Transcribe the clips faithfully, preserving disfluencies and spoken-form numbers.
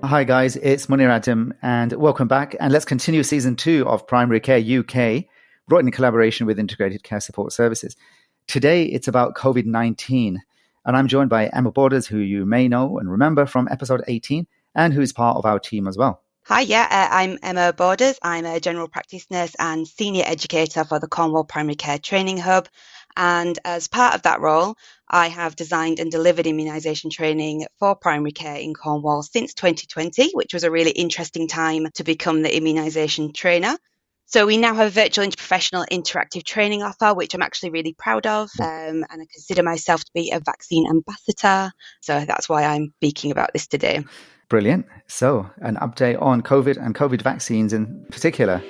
Hi guys, it's Munir Adam and welcome back. And let's continue season two of Primary Care U K, brought in collaboration with Integrated Care Support Services. Today it's about COVID nineteen and I'm joined by Emma Borders, who you may know and remember from episode eighteen and who is part of our team as well. Hi, yeah, uh, I'm Emma Borders. I'm a general practice nurse and senior educator for the Cornwall Primary Care Training Hub. And as part of that role, I have designed and delivered immunisation training for primary care in Cornwall since twenty twenty, which was a really interesting time to become the immunisation trainer. So we now have a virtual interprofessional interactive training offer, which I'm actually really proud of. Um, and I consider myself to be a vaccine ambassador. So that's why I'm speaking about this today. Brilliant. So an update on COVID and COVID vaccines in particular.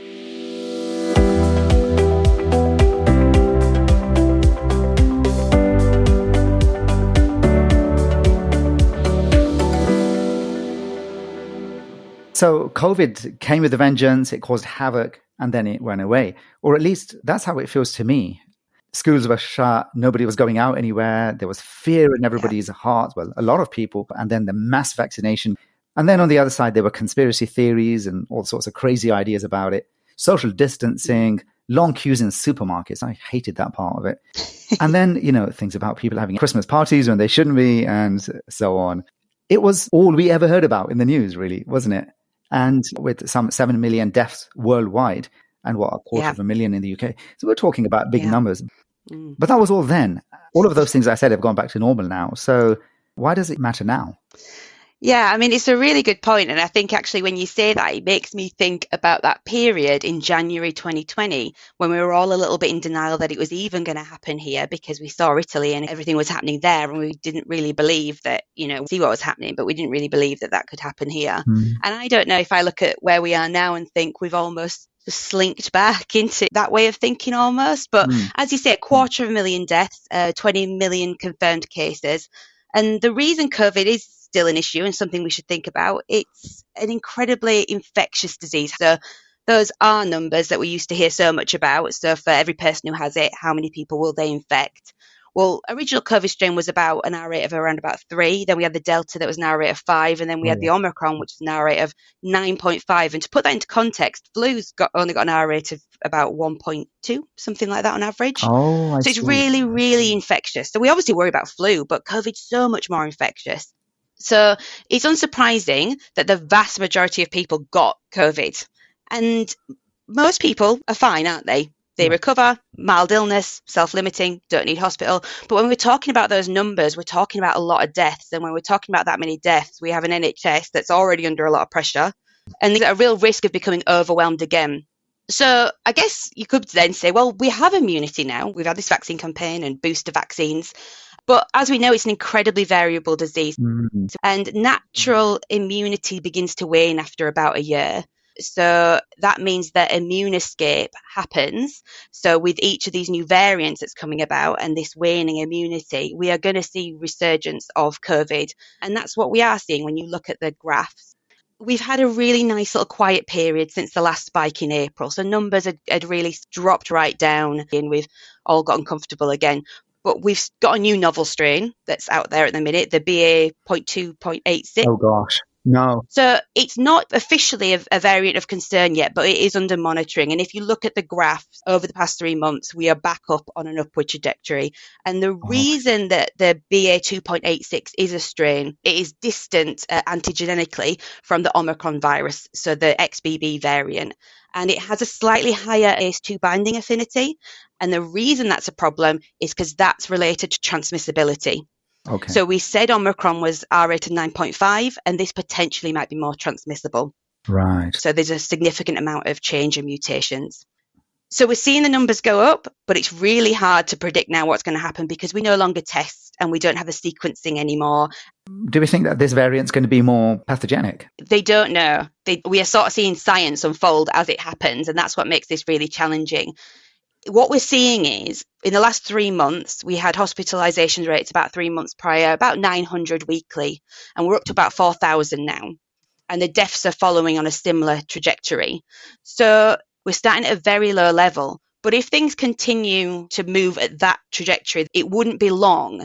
So COVID came with a vengeance, it caused havoc, and then it went away. Or at least that's how it feels to me. Schools were shut, nobody was going out anywhere, there was fear in everybody's yeah. heart, well, a lot of people, and then the mass vaccination. And then on the other side, there were conspiracy theories and all sorts of crazy ideas about it. Social distancing, long queues in supermarkets. I hated that part of it. And then, you know, things about people having Christmas parties when they shouldn't be and so on. It was all we ever heard about in the news, really, wasn't it? And with some seven million deaths worldwide and what, a quarter yeah. of a million in the U K. So we're talking about big yeah. numbers. Mm. But that was all then. All of those things I said have gone back to normal now. So why does it matter now? Yeah, I mean, it's a really good point. And I think actually when you say that, it makes me think about that period in January twenty twenty, when we were all a little bit in denial that it was even going to happen here because we saw Italy and everything was happening there. And we didn't really believe that, you know, see what was happening, but we didn't really believe that that could happen here. Mm. And I don't know if I look at where we are now and think we've almost slinked back into that way of thinking almost. But mm. as you say, a quarter of a million deaths, uh, twenty million confirmed cases. And the reason COVID is still an issue and something we should think about, it's an incredibly infectious disease. So those are numbers that we used to hear so much about. So for every person who has it, how many people will they infect? Well, original COVID strain was about an R rate of around about three. Then we had the Delta that was an R rate of five. And then we oh, had the Omicron, which is an R rate of nine point five. And to put that into context, flu's got only got an R rate of about one point two, something like that on average. Oh, I so it's see. really, really infectious. So we obviously worry about flu, but COVID's so much more infectious. So it's unsurprising that the vast majority of people got COVID. And most people are fine, aren't they? They recover, mild illness, self-limiting, don't need hospital. But when we're talking about those numbers, we're talking about a lot of deaths. And when we're talking about that many deaths, we have an N H S that's already under a lot of pressure. And there's a real risk of becoming overwhelmed again. So I guess you could then say, well, we have immunity now. We've had this vaccine campaign and booster vaccines. But as we know, it's an incredibly variable disease. Mm-hmm. And natural immunity begins to wane after about a year. So that means that immune escape happens. So with each of these new variants that's coming about and this waning immunity, we are going to see resurgence of COVID. And that's what we are seeing when you look at the graphs. We've had a really nice little quiet period since the last spike in April. So numbers had, had really dropped right down and we've all gotten comfortable again. But we've got a new novel strain that's out there at the minute, the B A zero point two zero point eight six. Oh, gosh. No. So it's not officially a, a variant of concern yet, but it is under monitoring. And if you look at the graphs over the past three months, we are back up on an upward trajectory. And the oh. reason that the B A two point eight six is a strain, it is distant uh, antigenically from the Omicron virus, so the X B B variant. And it has a slightly higher A C E two binding affinity. And the reason that's a problem is because that's related to transmissibility. Okay. So we said Omicron was R rated nine point five, and this potentially might be more transmissible. Right. So there's a significant amount of change and mutations. So we're seeing the numbers go up, but it's really hard to predict now what's going to happen because we no longer test and we don't have the sequencing anymore. Do we think that this variant's going to be more pathogenic? They don't know. They, we are sort of seeing science unfold as it happens, and that's what makes this really challenging. What we're seeing is, in the last three months, we had hospitalisation rates about three months prior, about nine hundred weekly, and we're up to about four thousand now. And the deaths are following on a similar trajectory. So we're starting at a very low level. But if things continue to move at that trajectory, it wouldn't be long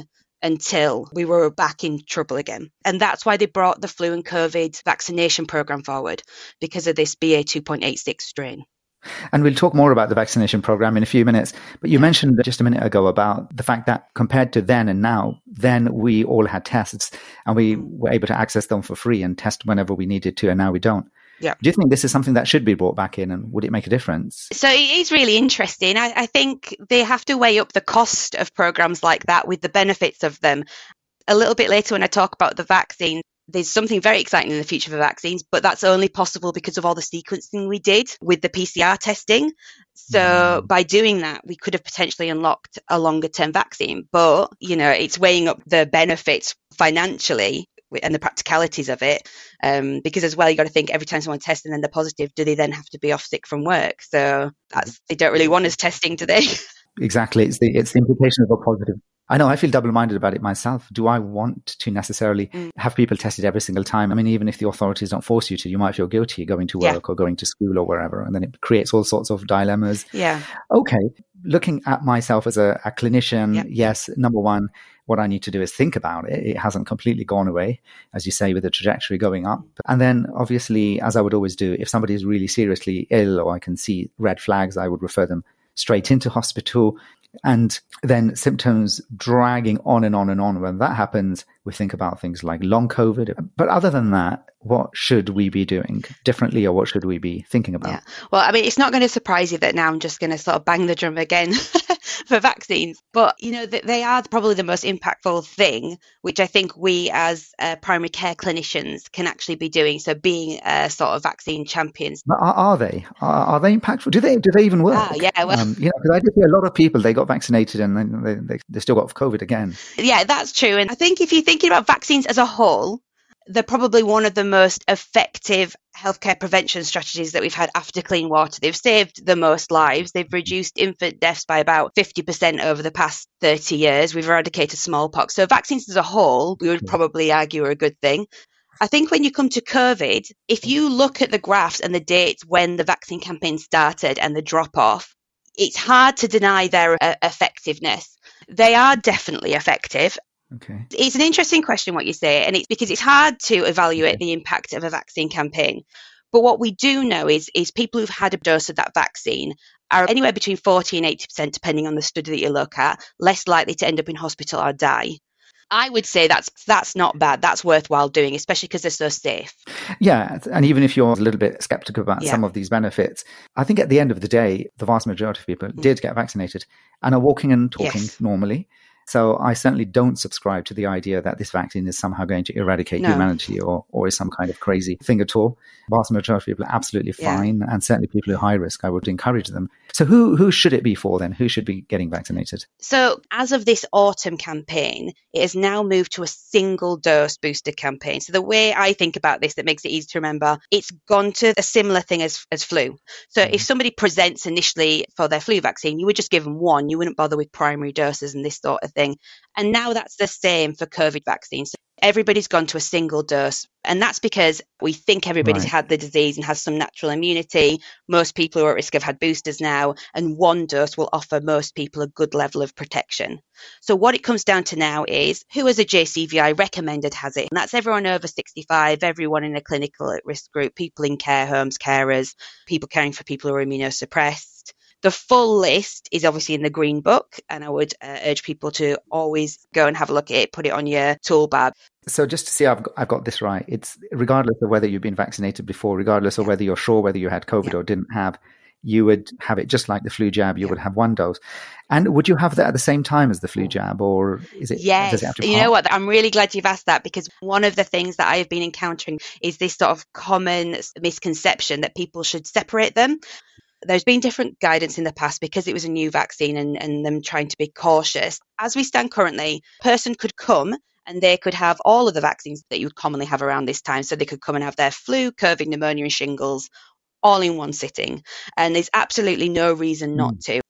until we were back in trouble again. And that's why they brought the flu and COVID vaccination program forward, because of this B A two point eight six strain. And we'll talk more about the vaccination program in a few minutes. But you mentioned just a minute ago about the fact that compared to then and now, then we all had tests and we were able to access them for free and test whenever we needed to, and now we don't. Yeah. Do you think this is something that should be brought back in, and would it make a difference? So it is really interesting. I, I think they have to weigh up the cost of programs like that with the benefits of them. A little bit later when I talk about the vaccine, there's something very exciting in the future for vaccines, but that's only possible because of all the sequencing we did with the P C R testing. So mm. by doing that, we could have potentially unlocked a longer term vaccine. But, you know, it's weighing up the benefits financially and the practicalities of it. Um, because as well, you got to think every time someone tests and then they're positive, do they then have to be off sick from work? So that's, they don't really want us testing, do they? Exactly. It's the, it's the implication of a positive. I know I feel double-minded about it myself. Do I want to necessarily mm. have people tested every single time? I mean, even if the authorities don't force you to, you might feel guilty going to work yeah. or going to school or wherever. And then it creates all sorts of dilemmas. Yeah. Okay. Looking at myself as a, a clinician, yeah. yes, number one, what I need to do is think about it. It hasn't completely gone away, as you say, with the trajectory going up. And then obviously, as I would always do, if somebody is really seriously ill or I can see red flags, I would refer them straight into hospital. And then symptoms dragging on and on and on. When that happens, we think about things like long COVID. But other than that, what should we be doing differently, or what should we be thinking about? Yeah. Well, I mean, it's not going to surprise you that now I'm just going to sort of bang the drum again for vaccines. But, you know, they are probably the most impactful thing, which I think we as uh, primary care clinicians can actually be doing. So being uh, sort of vaccine champions. But are, are they? Are, are they impactful? Do they do they even work? Ah, yeah, well, um, you know, because I did hear a lot of people, they got vaccinated and then they, they, they still got COVID again. Yeah, that's true. And I think if you're thinking about vaccines as a whole, they're probably one of the most effective healthcare prevention strategies that we've had after clean water. They've saved the most lives. They've reduced infant deaths by about fifty percent over the past thirty years. We've eradicated smallpox. So vaccines as a whole, we would probably argue are a good thing. I think when you come to COVID, if you look at the graphs and the dates when the vaccine campaign started and the drop off, it's hard to deny their uh, effectiveness. They are definitely effective. Okay. It's an interesting question what you say, and it's because it's hard to evaluate the impact of a vaccine campaign. But what we do know is, is people who've had a dose of that vaccine are anywhere between forty and eighty percent, depending on the study that you look at, less likely to end up in hospital or die. I would say that's that's not bad. That's worthwhile doing, especially because they're so safe. Yeah. And even if you're a little bit skeptical about yeah. some of these benefits, I think at the end of the day, the vast majority of people mm. did get vaccinated and are walking and talking yes. normally. So I certainly don't subscribe to the idea that this vaccine is somehow going to eradicate no. humanity or, or is some kind of crazy thing at all. The vast majority of people are absolutely fine, yeah. and certainly people who are high risk, I would encourage them. So who who should it be for then? Who should be getting vaccinated? So as of this autumn campaign, it has now moved to a single dose booster campaign. So the way I think about this that makes it easy to remember, it's gone to a similar thing as, as flu. So mm-hmm. if somebody presents initially for their flu vaccine, you would just give them one. You wouldn't bother with primary doses and this sort of thing. And now that's the same for COVID vaccines. So everybody's gone to a single dose. And that's because we think everybody's right. had the disease and has some natural immunity. Most people who are at risk have had boosters now, and one dose will offer most people a good level of protection. So what it comes down to now is who as a J C V I recommended has it. And that's everyone over sixty-five, everyone in a clinical at risk group, people in care homes, carers, people caring for people who are immunosuppressed. The full list is obviously in the Green Book, and I would uh, urge people to always go and have a look at it, put it on your toolbar. So just to see I've got, I've got this right, it's regardless of whether you've been vaccinated before, regardless of yeah. whether you're sure whether you had COVID yeah. or didn't have, you would have it just like the flu jab, you yeah. would have one dose. And would you have that at the same time as the flu jab, or is it? Yes, does it have to you know what? I'm really glad you've asked that, because one of the things that I have been encountering is this sort of common misconception that people should separate them. There's been different guidance in the past because it was a new vaccine and, and them trying to be cautious. As we stand currently, a person could come and they could have all of the vaccines that you would commonly have around this time. So they could come and have their flu, COVID, pneumonia and shingles all in one sitting. And there's absolutely no reason not mm. to.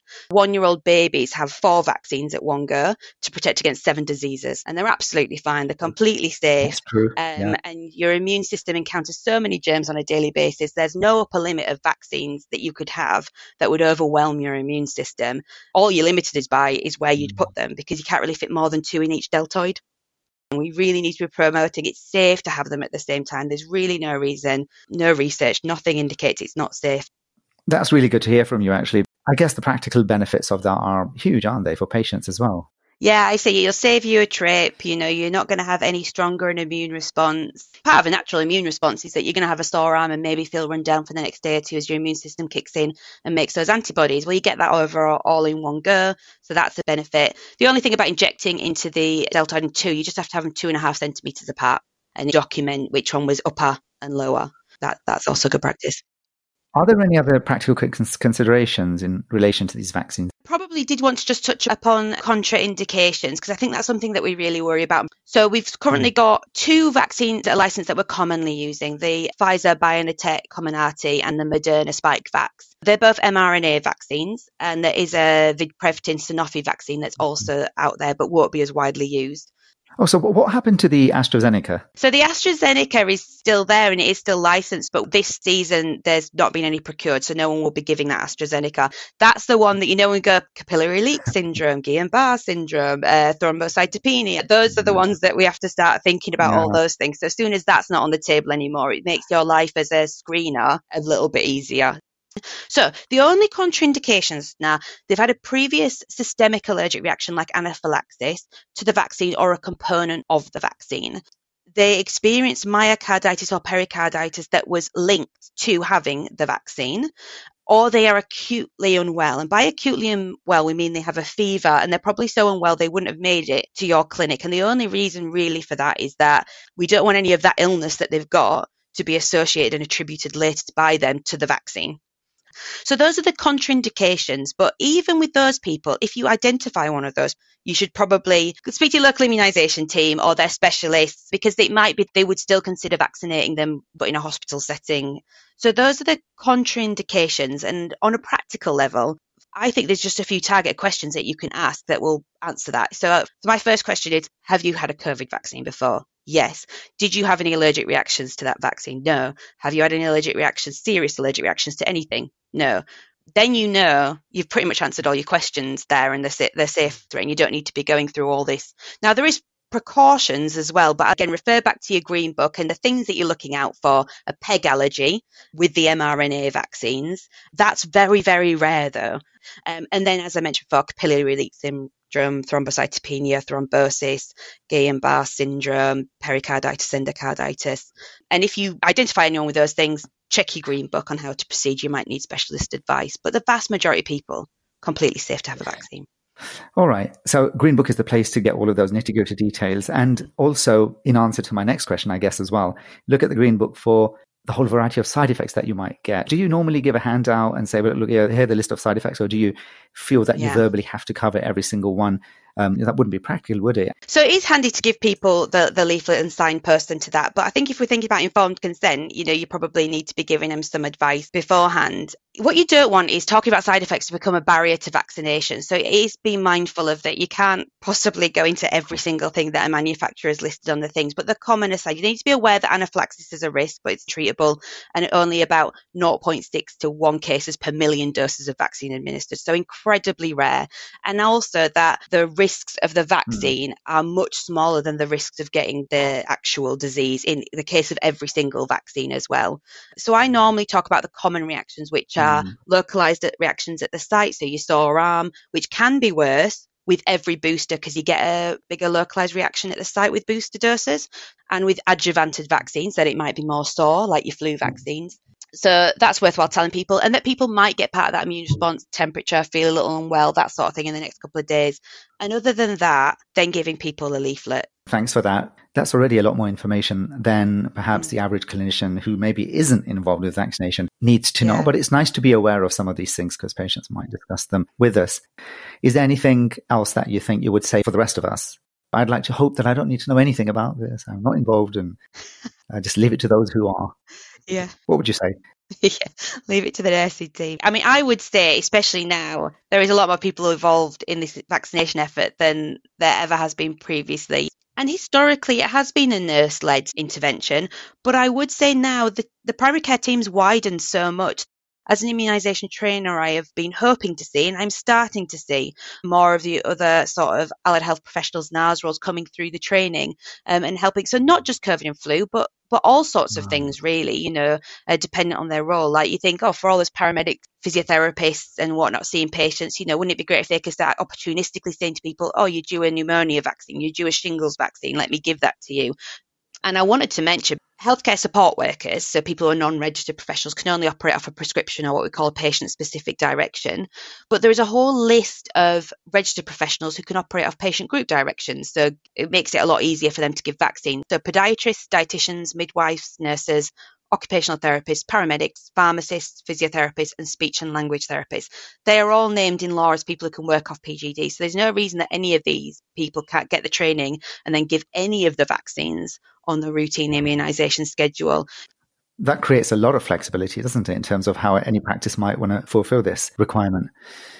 One-year-old babies have four vaccines at one go to protect against seven diseases, and they're absolutely fine. They're completely safe. That's true. Um, Yeah. And your immune system encounters so many germs on a daily basis. There's no upper limit of vaccines that you could have that would overwhelm your immune system. All you're limited is by is where you'd put them, because you can't really fit more than two in each deltoid. And we really need to be promoting it's safe to have them at the same time. There's really no reason, no research, nothing indicates it's not safe. That's really good to hear from you, actually. I guess the practical benefits of that are huge, aren't they, for patients as well? Yeah, I say it'll save you a trip. You know, you're not going to have any stronger an immune response. Part of a natural immune response is that you're going to have a sore arm and maybe feel run down for the next day or two as your immune system kicks in and makes those antibodies. Well, you get that over all in one go. So that's a benefit. The only thing about injecting into the deltoid and two, you just have to have them two and a half centimeters apart and document which one was upper and lower. That That's also good practice. Are there any other practical considerations in relation to these vaccines? Probably did want to just touch upon contraindications, because I think that's something that we really worry about. So we've currently got two vaccines that are licensed that we're commonly using, the Pfizer-BioNTech Comirnaty and the Moderna Spikevax. They're both mRNA vaccines, and there is a Vidprevtin Sanofi vaccine that's also out there but won't be as widely used. Oh, so what happened to the AstraZeneca? So the AstraZeneca is still there and it is still licensed, but this season there's not been any procured, so no one will be giving that AstraZeneca. That's the one that, you know, we go capillary leak syndrome, Guillain-Barré syndrome, uh, thrombocytopenia. Those are the ones that we have to start thinking about, yeah. all those things. So as soon as that's not on the table anymore, it makes your life as a screener a little bit easier. So the only contraindications now, they've had a previous systemic allergic reaction like anaphylaxis to the vaccine or a component of the vaccine. They experienced myocarditis or pericarditis that was linked to having the vaccine, or they are acutely unwell. And by acutely unwell, we mean they have a fever and they're probably so unwell they wouldn't have made it to your clinic. And the only reason really for that is that we don't want any of that illness that they've got to be associated and attributed later by them to the vaccine. So those are the contraindications. But even with those people, if you identify one of those, you should probably speak to your local immunisation team or their specialists, because it might be they would still consider vaccinating them, but in a hospital setting. So those are the contraindications. And on a practical level, I think there's just a few target questions that you can ask that will answer that. So, uh, so my first question is, have you had a COVID vaccine before? Yes. Did you have any allergic reactions to that vaccine? No. Have you had any allergic reactions, serious allergic reactions to anything? No. Then you know you've pretty much answered all your questions there, and they're, they're safe, and you don't need to be going through all this. Now, there is precautions as well, but again, refer back to your green book, and the things that you're looking out for are peg allergy with the mRNA vaccines. That's very, very rare though. Um, and then, as I mentioned before, capillary leak syndrome, thrombocytopenia, thrombosis, Guillain-Barré syndrome, pericarditis, endocarditis. And if you identify anyone with those things, check your green book on how to proceed. You might need specialist advice, but the vast majority of people, completely safe to have a vaccine. All right. So Green Book is the place to get all of those nitty-gritty details. And also, in answer to my next question, I guess as well, look at the Green Book for the whole variety of side effects that you might get. Do you normally give a handout and say, well, look, here, here are the list of side effects, or do you feel that yeah. you verbally have to cover every single one? Um, that wouldn't be practical, would it? So it is handy to give people the, the leaflet and signpost into that. But I think if we're thinking about informed consent, you know, you probably need to be giving them some advice beforehand. What you don't want is talking about side effects to become a barrier to vaccination. So it is being mindful of that. You can't possibly go into every single thing that a manufacturer has listed on the things. But the commoner side, you need to be aware that anaphylaxis is a risk, but it's treatable, and only about zero point six to one cases per million doses of vaccine administered. So incredibly rare. And also that the risks of the vaccine mm. are much smaller than the risks of getting the actual disease in the case of every single vaccine as well. So I normally talk about the common reactions, which are mm. localized reactions at the site. So you sore arm, which can be worse with every booster because you get a bigger localized reaction at the site with booster doses. And with adjuvanted vaccines, then it might be more sore, like your flu vaccines. So that's worthwhile telling people, and that people might get part of that immune response, temperature, feel a little unwell, that sort of thing in the next couple of days. And other than that, then giving people a leaflet. Thanks for that. That's already a lot more information than perhaps the average clinician who maybe isn't involved with vaccination needs to know. Yeah. But it's nice to be aware of some of these things because patients might discuss them with us. Is there anything else that you think you would say for the rest of us? I'd like to hope that I don't need to know anything about this. I'm not involved, and I just leave it to those who are. Yeah. What would you say? Yeah, leave it to the nursing team. I mean, I would say, especially now, there is a lot more people involved in this vaccination effort than there ever has been previously. And historically, it has been a nurse-led intervention. But I would say now the, the primary care team's widened so much. As an immunisation trainer, I have been hoping to see, and I'm starting to see, more of the other sort of allied health professionals, N A S roles coming through the training um, and helping. So not just COVID and flu, but but all sorts of Right. things, really, you know, uh, dependent on their role. Like you think, oh, for all those paramedics, physiotherapists and whatnot seeing patients, you know, wouldn't it be great if they could start opportunistically saying to people, oh, you're due a pneumonia vaccine, you're due a shingles vaccine, let me give that to you. And I wanted to mention healthcare support workers, so people who are non-registered professionals, can only operate off a prescription or what we call a patient-specific direction. But there is a whole list of registered professionals who can operate off patient group directions. So it makes it a lot easier for them to give vaccines. So podiatrists, dietitians, midwives, nurses, occupational therapists, paramedics, pharmacists, physiotherapists, and speech and language therapists. They are all named in law as people who can work off P G D. So there's no reason that any of these people can't get the training and then give any of the vaccines on the routine immunisation schedule. That creates a lot of flexibility, doesn't it, in terms of how any practice might want to fulfill this requirement.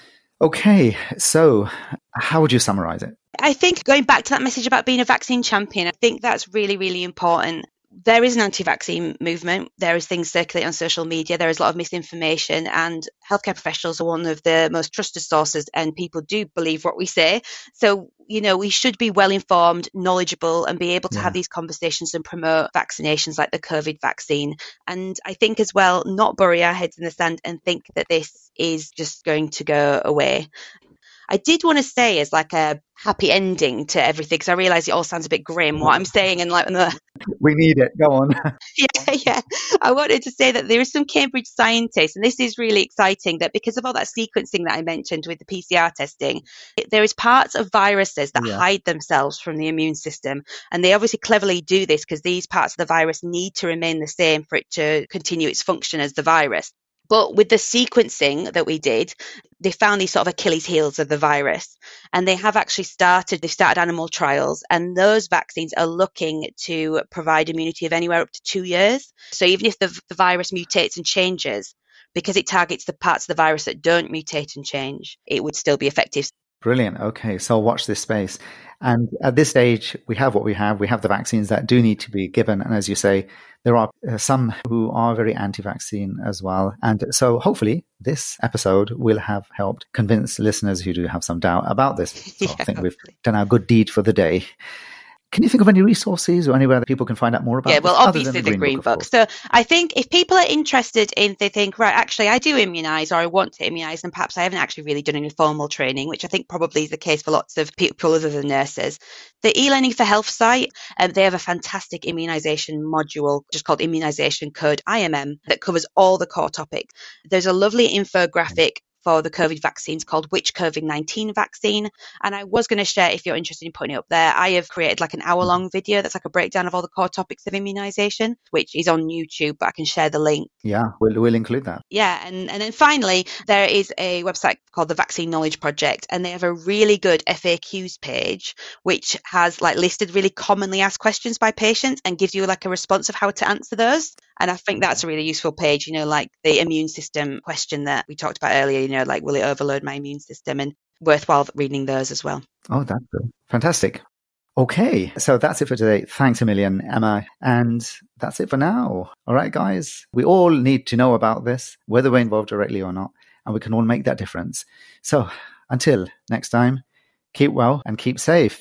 Okay, so how would you summarize it? I think going back to that message about being a vaccine champion, I think that's really, really important. There is an anti-vaccine movement. There is things circulating on social media. There is a lot of misinformation, and healthcare professionals are one of the most trusted sources, and people do believe what we say. So, you know, we should be well informed, knowledgeable, and be able to yeah. have these conversations and promote vaccinations like the COVID vaccine. And I think as well, not bury our heads in the sand and think that this is just going to go away. I did want to say as like a happy ending to everything, because I realise it all sounds a bit grim, what I'm saying. And like, the... we need it. Go on. yeah, yeah. I wanted to say that there are some Cambridge scientists, and this is really exciting, that because of all that sequencing that I mentioned with the P C R testing, there is parts of viruses that yeah. hide themselves from the immune system. And they obviously cleverly do this because these parts of the virus need to remain the same for it to continue its function as the virus. But with the sequencing that we did, they found these sort of Achilles heels of the virus, and they have actually started, they've started animal trials, and those vaccines are looking to provide immunity of anywhere up to two years. So even if the, the virus mutates and changes, because it targets the parts of the virus that don't mutate and change, it would still be effective. Brilliant. Okay, so watch this space. And at this stage, we have what we have. We have the vaccines that do need to be given. And as you say, there are uh, some who are very anti-vaccine as well. And so hopefully this episode will have helped convince listeners who do have some doubt about this. So yeah, I think hopefully. We've done our good deed for the day. Can you think of any resources or anywhere that people can find out more about? Yeah, well, obviously the, the Green, Green Book. Book. So I think if people are interested in, they think, right, actually, I do immunise or I want to immunise, and perhaps I haven't actually really done any formal training, which I think probably is the case for lots of people other than nurses. The eLearning for Health site, um, they have a fantastic immunisation module, just called Immunisation Code I M M, that covers all the core topics. There's a lovely infographic for the COVID vaccines called Which COVID nineteen Vaccine. And I was going to share, if you're interested in putting it up there, I have created like an hour long video that's like a breakdown of all the core topics of immunisation, which is on YouTube, but I can share the link. Yeah, we'll, we'll include that. Yeah. And, and then finally, there is a website called the Vaccine Knowledge Project, and they have a really good F A Qs page, which has like listed really commonly asked questions by patients and gives you like a response of how to answer those. And I think that's a really useful page, you know, like the immune system question that we talked about earlier, you know, like, will it overload my immune system? And worthwhile reading those as well. Oh, that's good. Fantastic. Okay, so that's it for today. Thanks a million, Emma. And that's it for now. All right, guys, we all need to know about this, whether we're involved directly or not, and we can all make that difference. So until next time, keep well and keep safe.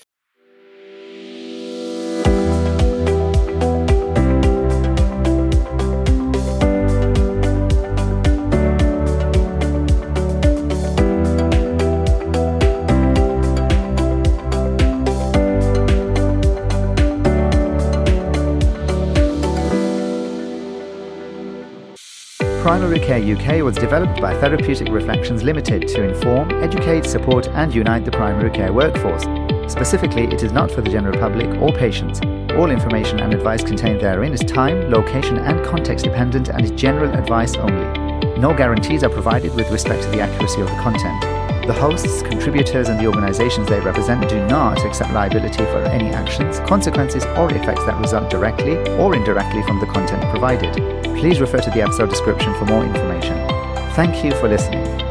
Primary Care U K was developed by Therapeutic Reflections Limited to inform, educate, support and unite the primary care workforce. Specifically, it is not for the general public or patients. All information and advice contained therein is time, location and context dependent and is general advice only. No guarantees are provided with respect to the accuracy of the content. The hosts, contributors, and the organizations they represent do not accept liability for any actions, consequences, or effects that result directly or indirectly from the content provided. Please refer to the episode description for more information. Thank you for listening.